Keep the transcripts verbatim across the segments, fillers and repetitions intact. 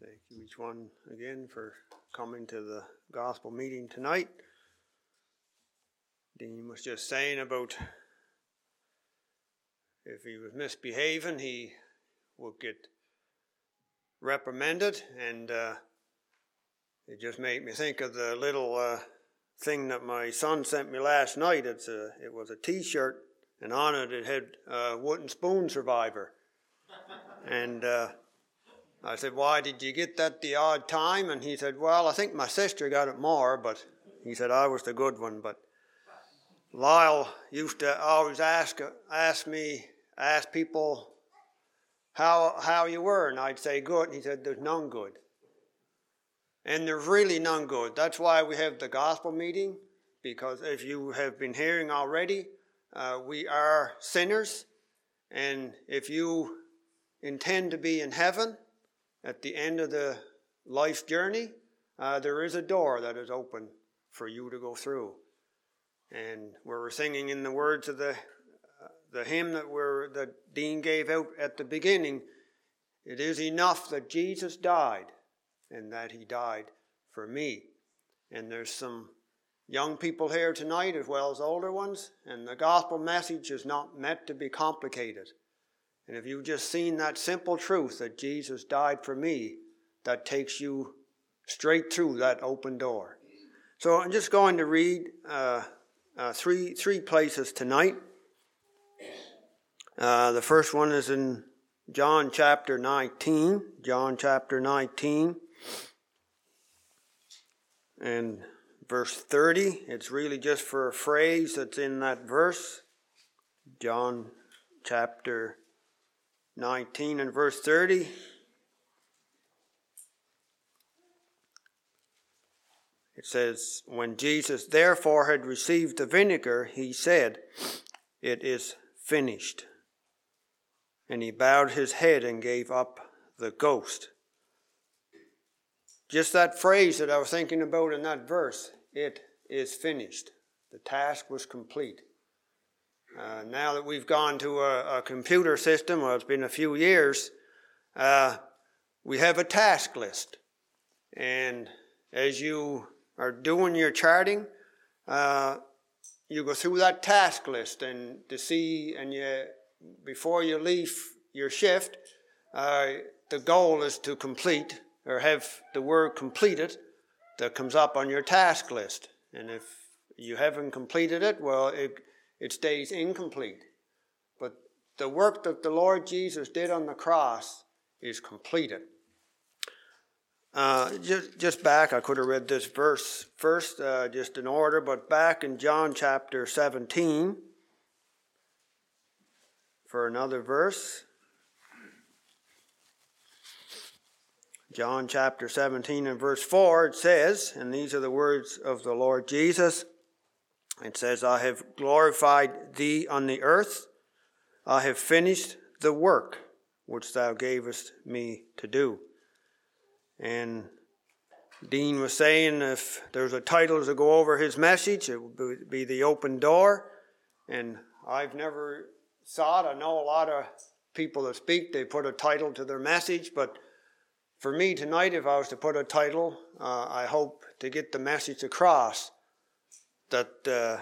Thank you each one again for coming to the gospel meeting tonight. Dean was just saying about if he was misbehaving, he would get reprimanded, and uh, it just made me think of the little uh, thing that my son sent me last night. It's a, it was a T-shirt, and on it it had uh, Wooden Spoon Survivor. And uh, I said, why did you get that the odd time? And he said, well, I think my sister got it more, but he said I was the good one. But Lyle used to always ask ask me, ask people how how you were, and I'd say good, and he said, there's none good. And there's really none good. That's why we have the gospel meeting, because if you have been hearing already, uh, we are sinners, and if you intend to be in heaven at the end of the life journey, uh, there is a door that is open for you to go through. And we're singing in the words of the uh, the hymn that we're that Dean gave out at the beginning. It is enough that Jesus died, and that he died for me. And there's some young people here tonight as well as older ones, and the gospel message is not meant to be complicated. And if you've just seen that simple truth that Jesus died for me, that takes you straight through that open door. So I'm just going to read uh, uh, three three places tonight. Uh, the first one is in John chapter nineteen. John chapter nineteen. And verse thirty. It's really just for a phrase that's in that verse. John chapter nineteen and verse thirty. It says, when Jesus therefore had received the vinegar, he said, it is finished. And he bowed his head and gave up the ghost. Just that phrase that I was thinking about in that verse, it is finished. The task was complete. Uh, now that we've gone to a, a computer system, well, it's been a few years, uh, we have a task list. And as you are doing your charting, uh, you go through that task list and to see, and you, before you leave your shift, uh, the goal is to complete or have the word completed that comes up on your task list. And if you haven't completed it, well, it It stays incomplete. But the work that the Lord Jesus did on the cross is completed. Uh, just, just back, I could have read this verse first, uh, just in order, but back in John chapter seventeen, for another verse. John chapter seventeen and verse four, it says, and these are the words of the Lord Jesus, it says, I have glorified thee on the earth. I have finished the work which thou gavest me to do. And Dean was saying if there's a title to go over his message, it would be The Open Door. And I've never saw it. I know a lot of people that speak, they put a title to their message. But for me tonight, if I was to put a title, uh, I hope to get the message across that uh,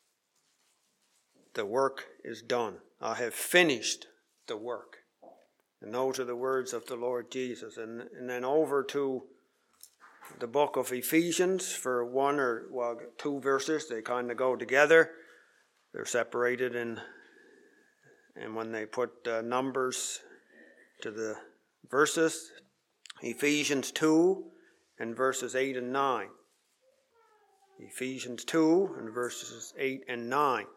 the work is done. I have finished the work. And those are the words of the Lord Jesus. And, and then over to the book of Ephesians for one or well, two verses. They kind of go together. They're separated in, and when they put uh, numbers to the verses, Ephesians two and verses eight and nine. Ephesians two and verses eight and nine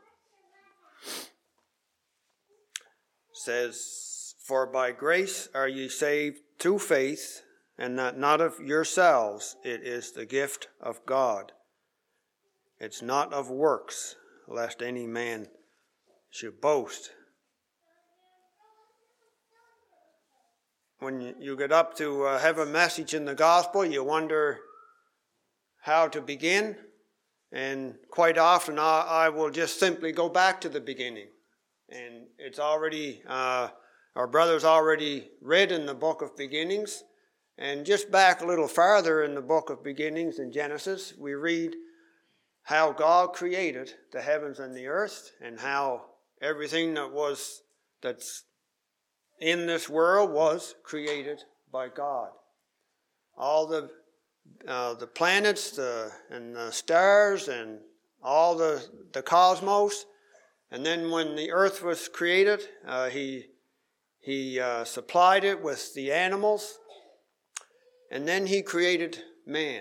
says, for by grace are ye saved through faith, and that not of yourselves, it is the gift of God. It's not of works, lest any man should boast. When you get up to uh, have a message in the gospel, you wonder how to begin. And quite often I, I will just simply go back to the beginning. And it's already, uh, our brother's already read in the book of beginnings. And just back a little farther in the book of beginnings in Genesis, we read how God created the heavens and the earth, and how everything that was that's in this world was created by God. All the uh, the planets the, and the stars and all the, the cosmos. And then when the earth was created, uh, he, he uh, supplied it with the animals. And then he created man.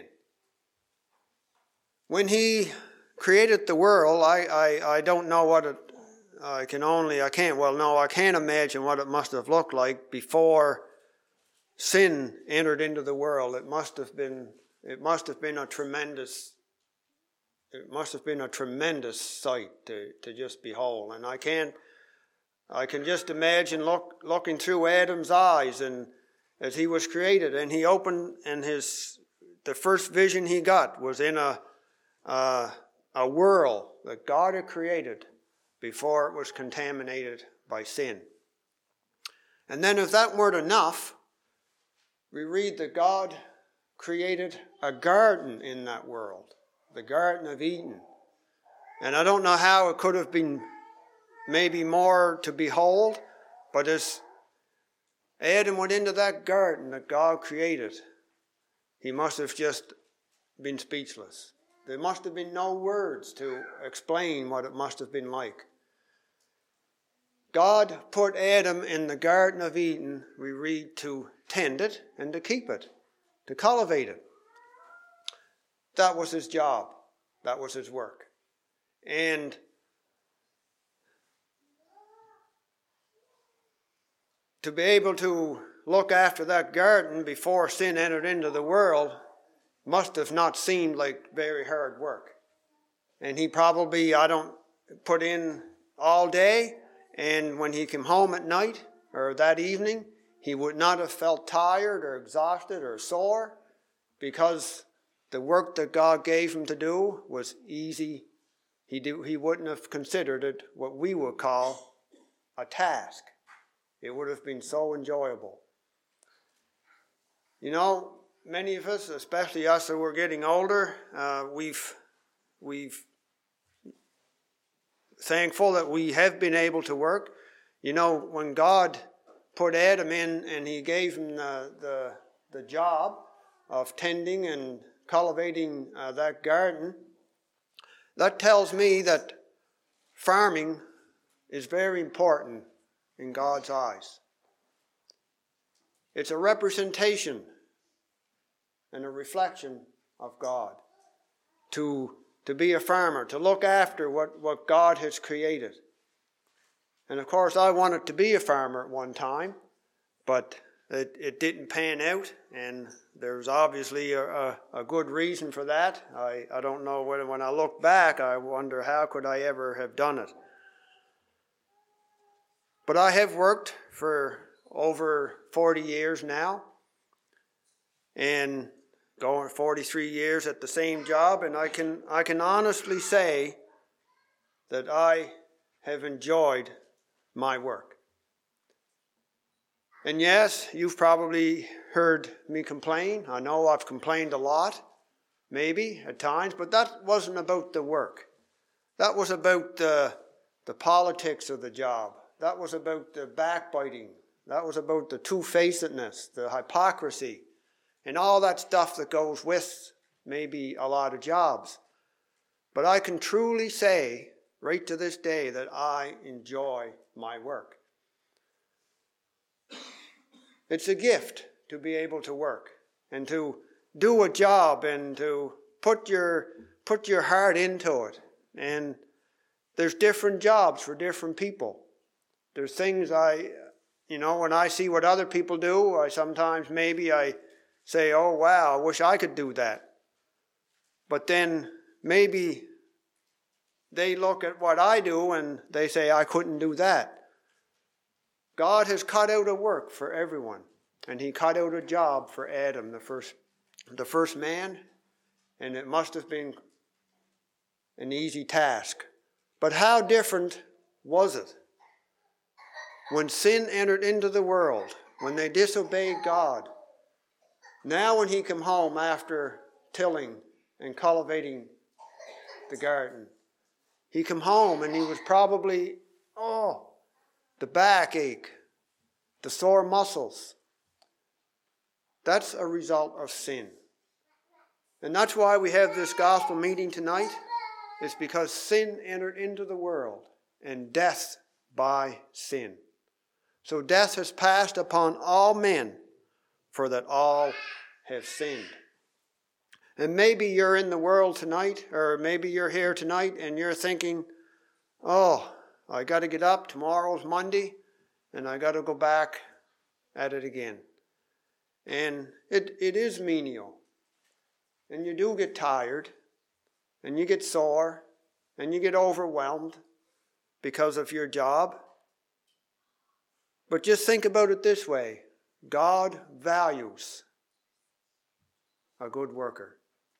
When he created the world, I, I, I don't know what it, I can only, I can't, well, no, I can't imagine what it must have looked like before sin entered into the world. It must have been, it must have been a tremendous, it must have been a tremendous sight to, to just behold. And I can't, I can just imagine look, looking through Adam's eyes and as he was created, and he opened, and his, the first vision he got was in a, uh, a world that God had created before it was contaminated by sin. And then if that weren't enough, we read that God created a garden in that world, the Garden of Eden. And I don't know how it could have been maybe more to behold, but as Adam went into that garden that God created, he must have just been speechless. There must have been no words to explain what it must have been like. God put Adam in the Garden of Eden, we read, to tend it and to keep it, to cultivate it. That was his job. That was his work. And to be able to look after that garden before sin entered into the world must have not seemed like very hard work. And he probably, I don't, put in all day, and when he came home at night or that evening, he would not have felt tired or exhausted or sore, because the work that God gave him to do was easy. He, do, he wouldn't have considered it what we would call a task. It would have been so enjoyable. You know, many of us, especially us who are getting older, uh, we've, we've thankful that we have been able to work. You know, when God put Adam in and he gave him the, the, the job of tending and cultivating uh, that garden, that tells me that farming is very important in God's eyes. It's a representation and a reflection of God. To, to be a farmer, to look after what, what God has created. And of course, I wanted to be a farmer at one time, but it, it didn't pan out, and there's obviously a, a, a good reason for that. I, I don't know whether, when I look back, I wonder how could I ever have done it. But I have worked for over forty years now, and going forty-three years at the same job, and I can I can honestly say that I have enjoyed my work. And yes, you've probably heard me complain. I know I've complained a lot, maybe at times, but that wasn't about the work. That was about the, the politics of the job. That was about the backbiting. That was about the two-facedness, the hypocrisy, and all that stuff that goes with maybe a lot of jobs. But I can truly say, right to this day, that I enjoy my work. It's a gift to be able to work and to do a job and to put your, put your heart into it. And there's different jobs for different people. There's things I, you know, when I see what other people do, I sometimes maybe I say, oh, wow, I wish I could do that. But then maybe they look at what I do and they say, I couldn't do that. God has cut out a work for everyone. And he cut out a job for Adam, the first, the first man. And it must have been an easy task. But how different was it? When sin entered into the world, when they disobeyed God, Now when he came home after tilling and cultivating the garden, he came home and he was probably, oh, the backache, the sore muscles. That's a result of sin. And that's why we have this gospel meeting tonight. It's because sin entered into the world, and death by sin. So death has passed upon all men, for that all have sinned. And maybe you're in the world tonight, or maybe you're here tonight and you're thinking, oh, I got to get up, tomorrow's Monday, and I got to go back at it again. And it, it is menial. And you do get tired, and you get sore, and you get overwhelmed because of your job. But just think about it this way. God values a good worker.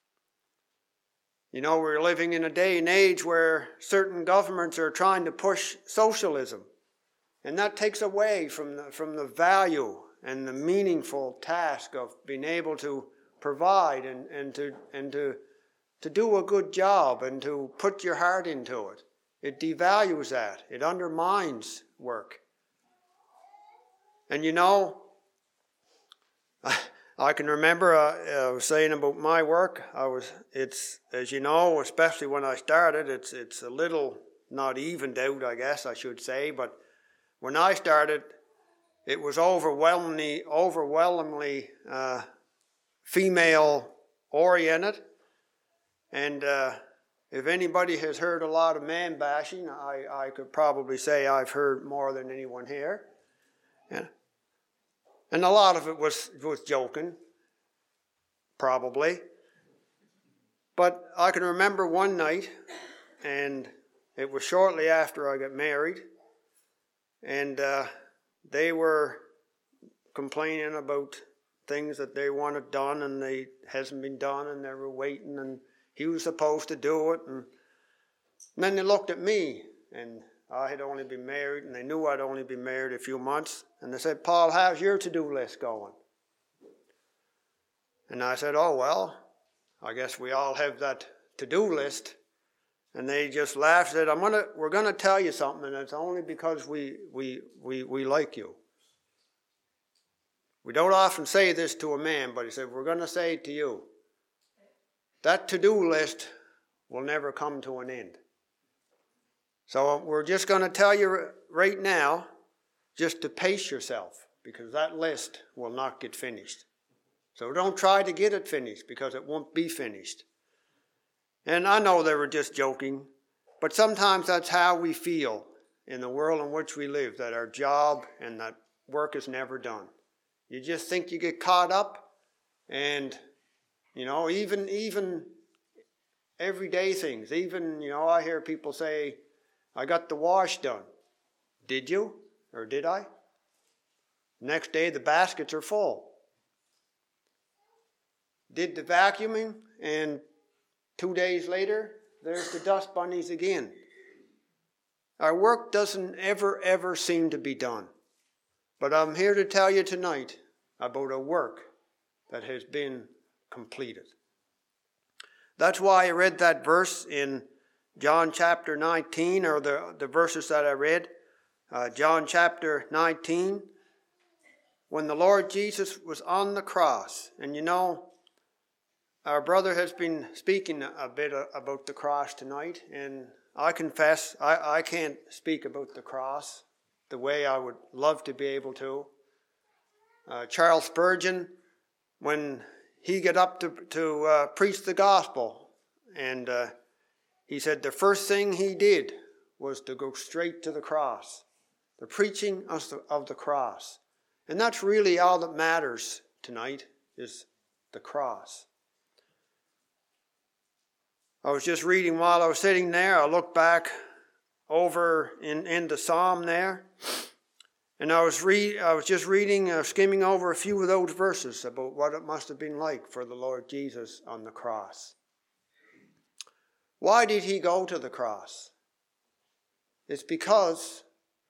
You know, we're living in a day and age where certain governments are trying to push socialism. And that takes away from the, from the value and the meaningful task of being able to provide and, and to and to to do a good job and to put your heart into it. It devalues that. It undermines work. And you know, I, I can remember uh, I was saying about my work. I was it's as you know, especially when I started, it's it's a little not evened out, I guess I should say. But when I started, it was overwhelmingly overwhelmingly. Uh, female oriented, and uh, if anybody has heard a lot of man bashing, I, I could probably say I've heard more than anyone here. Yeah. And a lot of it was, was joking, probably. But I can remember one night, and it was shortly after I got married, and uh, they were complaining about things that they wanted done and they hasn't been done, and they were waiting, and he was supposed to do it. And, and then they looked at me, and I had only been married, and they knew I'd only been married a few months, and they said, Paul, how's your to-do list going? And I said, oh, well, I guess we all have that to-do list. And they just laughed and said, I'm gonna, we're going to tell you something, and it's only because we, we, we, we like you. We don't often say this to a man, but he said, we're going to say it to you. That to-do list will never come to an end. So we're just going to tell you right now, just to pace yourself, because that list will not get finished. So don't try to get it finished, because it won't be finished. And I know they were just joking, but sometimes that's how we feel in the world in which we live, that our job and that work is never done. You just think you get caught up, and, you know, even even everyday things. Even, you know, I hear people say, I got the wash done. Did you? Or did I? Next day, the baskets are full. Did the vacuuming, and two days later, there's the dust bunnies again. Our work doesn't ever, ever seem to be done. But I'm here to tell you tonight about a work that has been completed. That's why I read that verse in John chapter nineteen, or the, the verses that I read. Uh, John chapter nineteen, when the Lord Jesus was on the cross. And you know, our brother has been speaking a bit about the cross tonight, and I confess I, I can't speak about the cross the way I would love to be able to. Uh, Charles Spurgeon, when he got up to, to uh, preach the gospel, and uh, he said the first thing he did was to go straight to the cross, the preaching of the, of the cross. And that's really all that matters tonight, is the cross. I was just reading while I was sitting there. I looked back over in, in the Psalm there, and I was read I was just reading, uh, skimming over a few of those verses about what it must have been like for the Lord Jesus on the cross. Why did he go to the cross? It's because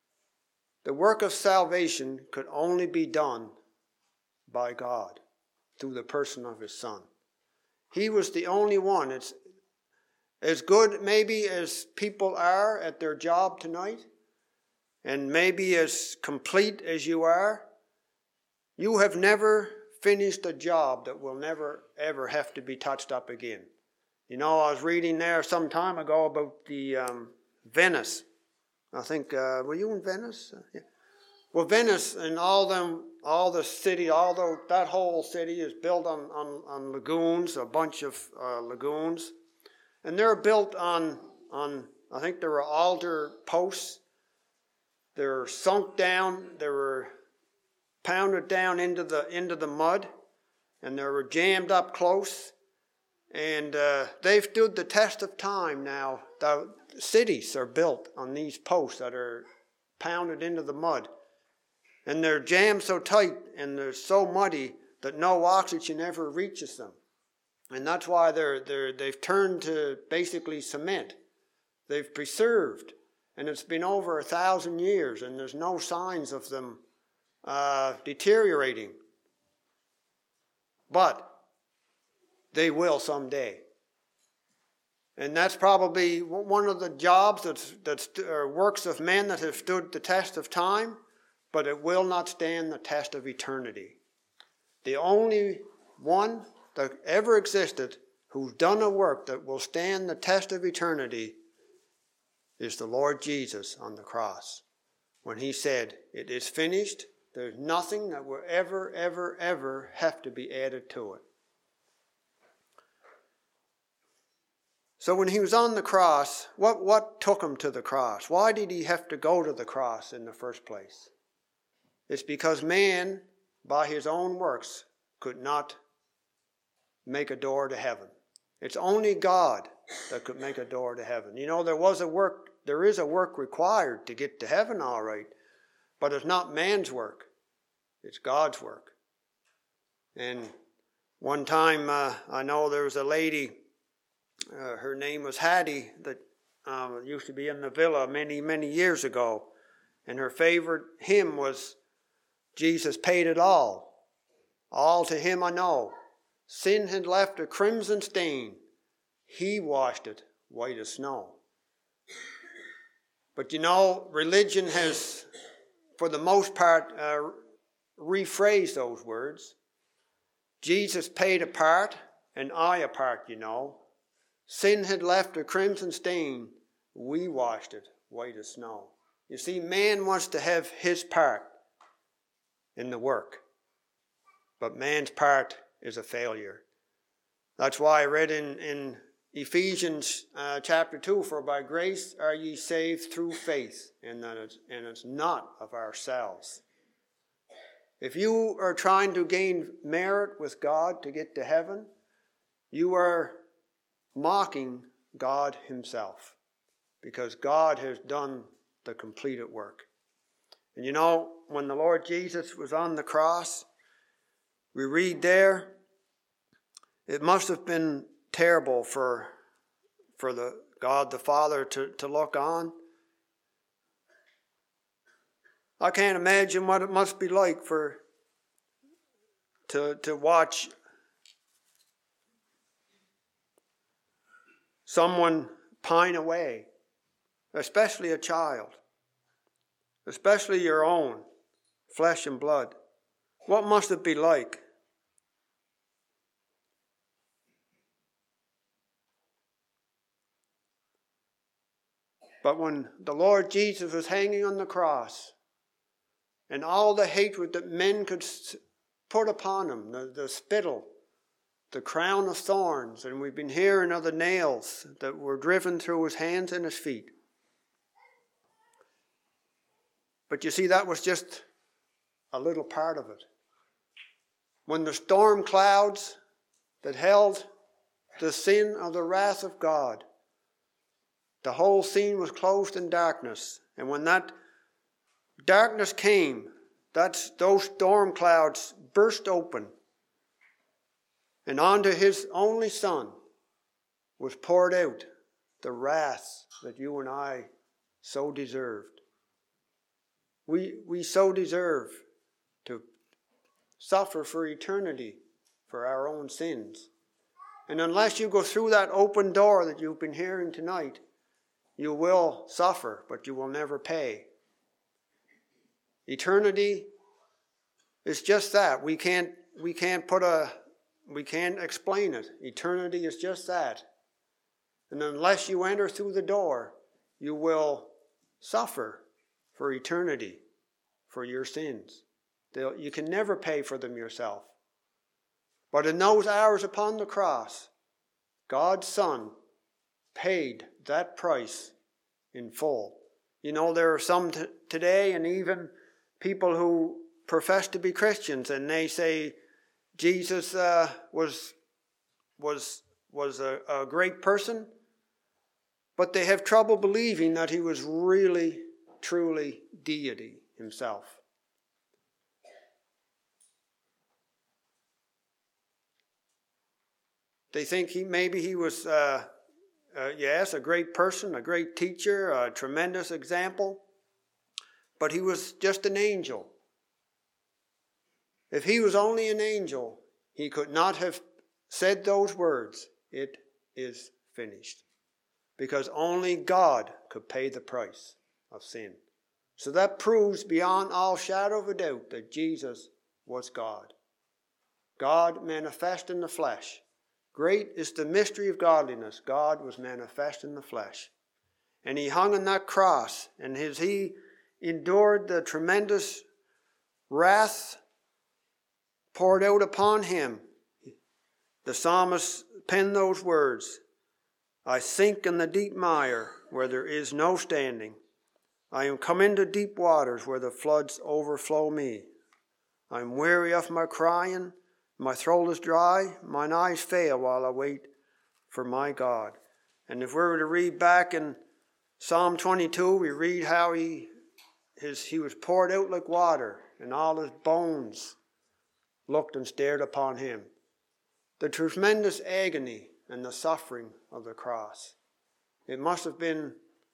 the work of salvation could only be done by God. through the person of his Son. He was the only one. It's as good maybe as people are at their job tonight, and maybe as complete as you are, you have never finished a job that will never ever have to be touched up again. You know, I was reading there some time ago about the um, Venice. I think, uh, were you in Venice? Uh, yeah. Well, Venice and all them, all the city, all the, that whole city is built on, on, on lagoons, a bunch of uh, lagoons. And they're built on, on, I think there were altar posts. They were sunk down, they were pounded down into the into the mud, and they were jammed up close. And uh, they've stood the test of time now. The cities are built on these posts that are pounded into the mud. And they're jammed so tight and they're so muddy that no oxygen ever reaches them. And that's why they're, they're, they've turned to basically cement. They've preserved. And it's been over a thousand years and there's no signs of them uh, deteriorating. But they will someday. And that's probably one of the jobs that's, that's or works of men that have stood the test of time, but it will not stand the test of eternity. The only one that ever existed who's done a work that will stand the test of eternity is the Lord Jesus on the cross. When he said, "It is finished," there's nothing that will ever, ever, ever have to be added to it. So when he was on the cross, what, what took him to the cross? Why did he have to go to the cross in the first place? It's because man, by his own works, could not make a door to heaven. It's only God that could make a door to heaven. You know, there was a work, there is a work required to get to heaven, all right, but it's not man's work. It's God's work. And one time, uh, I know there was a lady, uh, her name was Hattie, that um, used to be in the villa many, many years ago. And her favorite hymn was, "Jesus paid it all. All to him I know. Sin had left a crimson stain. He washed it white as snow." But you know, religion has, for the most part, uh, rephrased those words. Jesus paid a part, and I a part, you know. Sin had left a crimson stain. We washed it white as snow. You see, man wants to have his part in the work. But man's part is a failure. That's why I read in, in Ephesians uh, chapter two, "For by grace are ye saved through faith, and that it's, and it's not of ourselves." If you are trying to gain merit with God to get to heaven, you are mocking God himself, because God has done the completed work. And you know, when the Lord Jesus was on the cross, we read there, it must have been terrible for, for the God the Father to, to look on. I can't imagine what it must be like for to, to watch someone pine away, especially a child, especially your own flesh and blood. What must it be like? But when the Lord Jesus was hanging on the cross, and all the hatred that men could put upon him, the, the spittle, the crown of thorns, and we've been hearing of the nails that were driven through his hands and his feet. But you see, that was just a little part of it. When the storm clouds that held the sin of the wrath of God, the whole scene was closed in darkness. And when that darkness came, that's, those storm clouds burst open, and onto his only Son was poured out the wrath that you and I so deserved. We, we so deserve to suffer for eternity for our own sins. And unless you go through that open door that you've been hearing tonight, you will suffer, but you will never pay. Eternity is just that. We can't, we can't put a, we can't explain it. Eternity is just that. And unless you enter through the door, you will suffer for eternity, for your sins. They'll, you can never pay for them yourself. But in those hours upon the cross, God's Son paid that price in full. You know, there are some t- today, and even people who profess to be Christians, and they say Jesus uh, was was was a, a great person, but they have trouble believing that he was really, truly deity himself. They think he maybe he was, uh, uh, yes, a great person, a great teacher, a tremendous example, but he was just an angel. If he was only an angel, he could not have said those words, "It is finished," because only God could pay the price of sin. So that proves beyond all shadow of a doubt that Jesus was God. God manifest in the flesh. Great is the mystery of godliness. God was manifest in the flesh. And he hung on that cross, and as he endured the tremendous wrath poured out upon him, the psalmist penned those words, "I sink in the deep mire where there is no standing. I am come into deep waters where the floods overflow me. I am weary of my crying. My throat is dry, mine eyes fail while I wait for my God." And if we were to read back in Psalm twenty-two, we read how he, his, he was poured out like water, and all his bones looked and stared upon him. The tremendous agony and the suffering of the cross. It must have been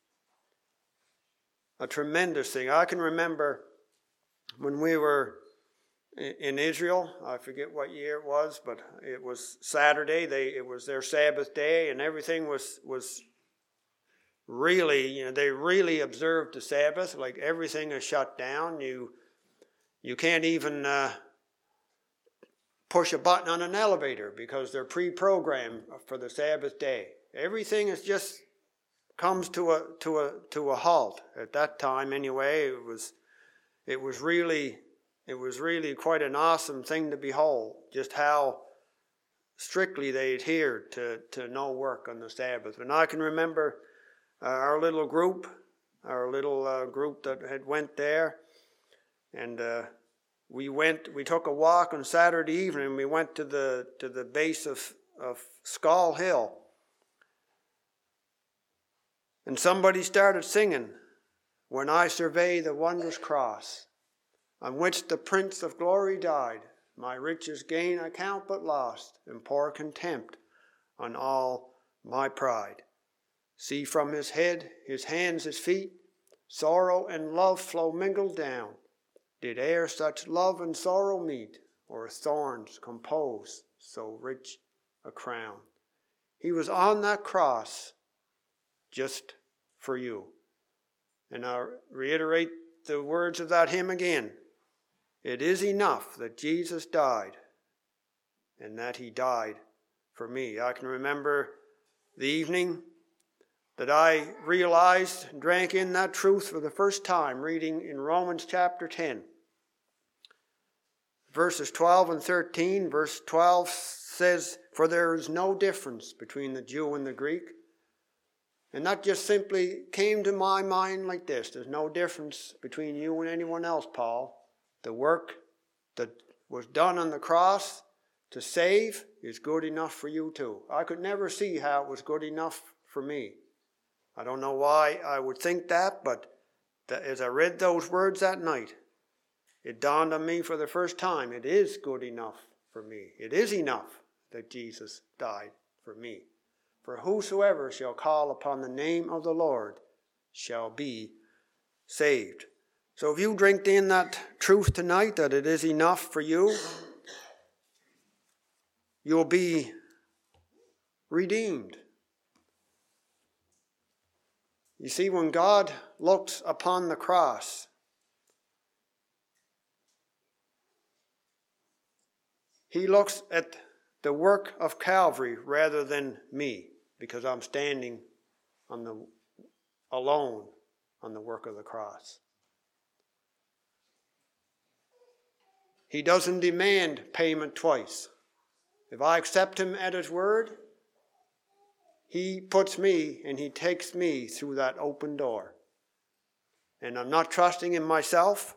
a tremendous thing. I can remember when we were in Israel, I forget what year it was, but it was Saturday. They it was their Sabbath day, and everything was was really, you know, they really observed the Sabbath. Like everything is shut down. You you can't even uh, push a button on an elevator because they're pre-programmed for the Sabbath day. Everything is just comes to a to a to a halt at that time. Anyway, it was it was really. It was really quite an awesome thing to behold, just how strictly they adhered to, to no work on the Sabbath. And I can remember uh, our little group, our little uh, group that had went there, and uh, we went. We took a walk on Saturday evening. And we went to the to the base of of Skull Hill, and somebody started singing, "When I survey the wondrous cross, on which the Prince of Glory died, my riches gain I count but lost, and pour contempt on all my pride. See from his head, his hands, his feet, sorrow and love flow mingled down. Did e'er such love and sorrow meet, or thorns compose so rich a crown?" He was on that cross just for you. And I'll reiterate the words of that hymn again. It is enough that Jesus died, and that he died for me. I can remember the evening that I realized and drank in that truth for the first time, reading in Romans chapter ten. Verses twelve and thirteen. Verse twelve says, "For there is no difference between the Jew and the Greek." And that just simply came to my mind like this. There's no difference between you and anyone else, Paul. The work that was done on the cross to save is good enough for you too. I could never see how it was good enough for me. I don't know why I would think that, but that as I read those words that night, it dawned on me for the first time, it is good enough for me. It is enough that Jesus died for me. For whosoever shall call upon the name of the Lord shall be saved. So if you drink in that truth tonight, that it is enough for you, you'll be redeemed. You see, when God looks upon the cross, he looks at the work of Calvary rather than me, because I'm standing on the alone on the work of the cross. He doesn't demand payment twice. If I accept him at his word, he puts me and he takes me through that open door. And I'm not trusting in myself.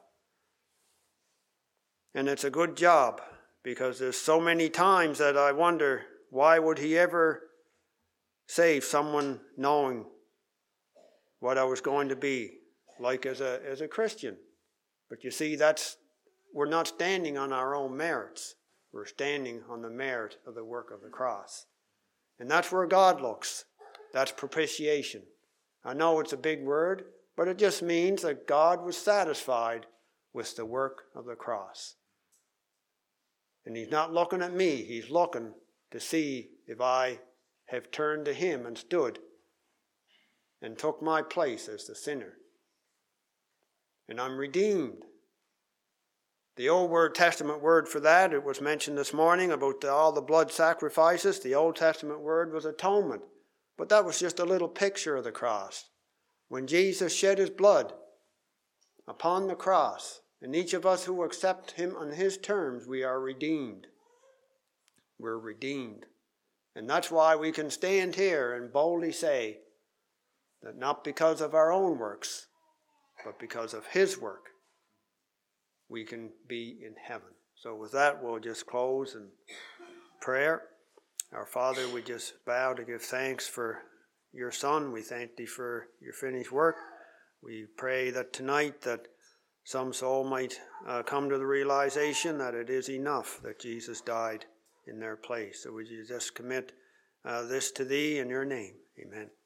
And it's a good job, because there's so many times that I wonder, why would he ever save someone knowing what I was going to be like as a as a Christian? But you see, that's we're not standing on our own merits. We're standing on the merit of the work of the cross. And that's where God looks. That's propitiation. I know it's a big word, but it just means that God was satisfied with the work of the cross. And he's not looking at me. He's looking to see if I have turned to him and stood and took my place as the sinner. And I'm redeemed. The Old Word Testament word for that, it was mentioned this morning about the, all the blood sacrifices. The Old Testament word was atonement. But that was just a little picture of the cross. When Jesus shed his blood upon the cross, and each of us who accept him on his terms, we are redeemed. We're redeemed. And that's why we can stand here and boldly say that not because of our own works, but because of his work, we can be in heaven. So with that, we'll just close in prayer. Our Father, we just bow to give thanks for your Son. We thank thee for your finished work. We pray that tonight that some soul might uh, come to the realization that it is enough that Jesus died in their place. So would you just commit uh, this to thee in your name. Amen.